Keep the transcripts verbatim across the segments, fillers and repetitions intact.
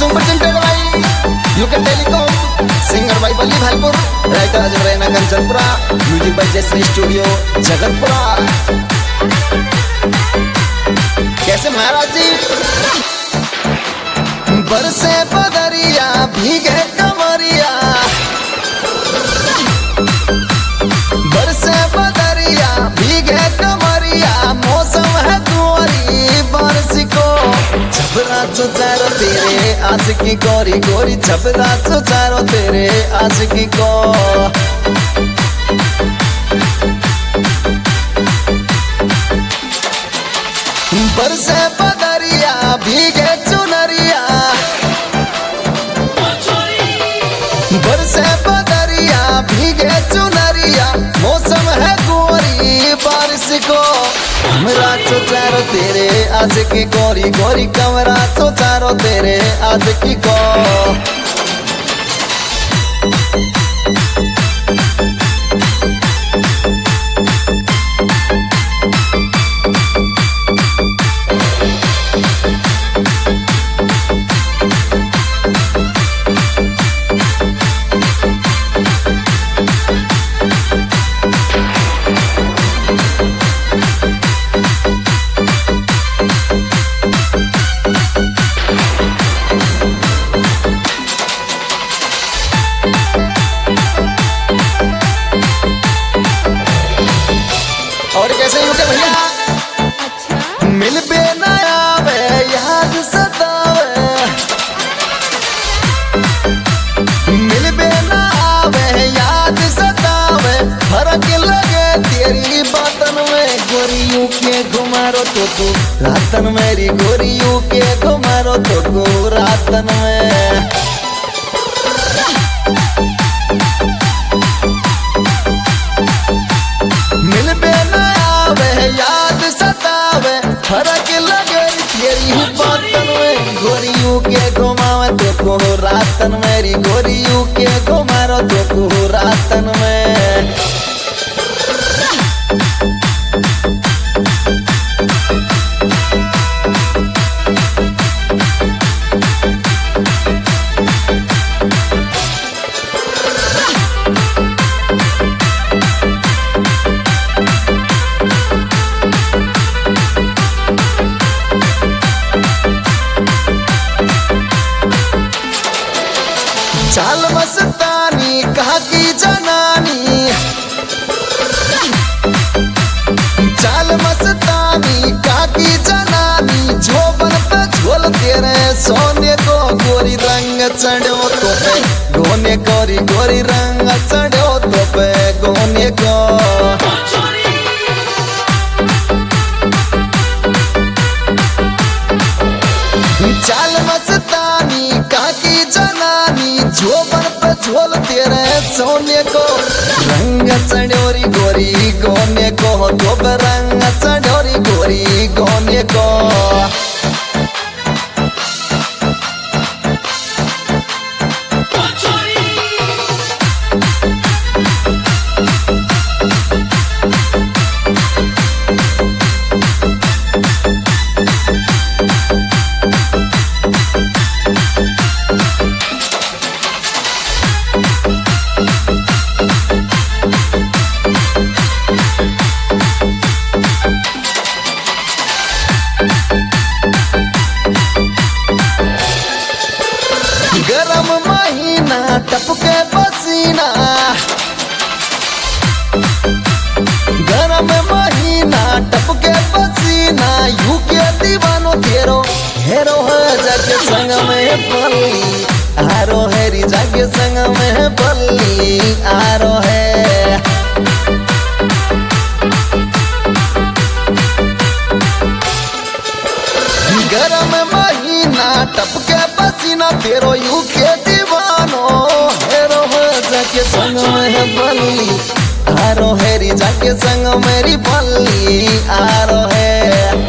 Super presented by UK telecom, singer by Balli Bhalpur, writer Ajay Raina Kanchanpura, music by Jayshree studio Jagatpura. कैसे महाराज जी? बरसे बदरिया भीगे कमरिया, बरसे बदरिया भीगे कमरिया, मौसम है कुंवरी बारिश को। छपरा चो चारो तेरे आशिकी गोरी गोरी, छपरा चो चारो तेरे आशिकी को। बरसे बदरिया भीगे चुनरिया, बरसे बदरिया भीगे चुनरिया, मौसम है कुंवरी बारिश को। कमरा चो चारो तेरे आशिकी गोरी गोरी, कमरा चो चारो तेरे आशिकी को। और कैसे यूके भैया? अच्छा? मिल बे ना आवे याद सतावे, मिल बे ना आवे याद सतावे, फर्क लगे तेरी बातन में। गोरियों के घुमारो तो तू रातन मेरी, गोरियों के घुमारो तो तू रातन में। मिल बे ना आवे याद सतावे, फर्क लगे तेरी बातन में। गोरियों के घुमावे तो को रातन मेरी, गोरियों के घुमारो तो को रातन में। चाल मस्तानी कहा की जनानी, चाल मस्तानी कहा की जनानी, झोबन पे झोल तेरे सोने को। गोरी रंग चढ़ो तो पे गोने, गोरी गोरी रंग चढ़ो तो पे गोने को। चाल मस्तानी कहा की जनानी, झोबन पे झोल तेरे सोने को। रंग चढ़ोरी गोरी गोने को, तो रंग चढ़ोरी गोरी गोने को। गरम महीना टपके पसीना, गरम महीना टपके पसीना, यू के दीवानो तेरो हेरो है जाके संग में बल्ली, आरो हेरी जाके संग में बल्ली आरो है। गरम महीना टपके पसीना, तेरो यू के दीवानो हेरो है जाके संग में बल्ली, आरो हेरी जाके संग मेरी बल्ली आरो है।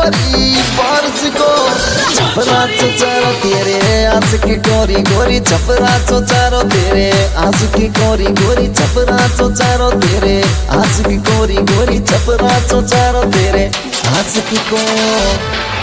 गोरी बारिश को छपरा चारो तेरे आज की गोरी गोरी छपरा चारो तेरे आज की गोरी गोरी छपरा चारो तेरे आज की गोरी गोरी छपरा चारो तेरे आज की को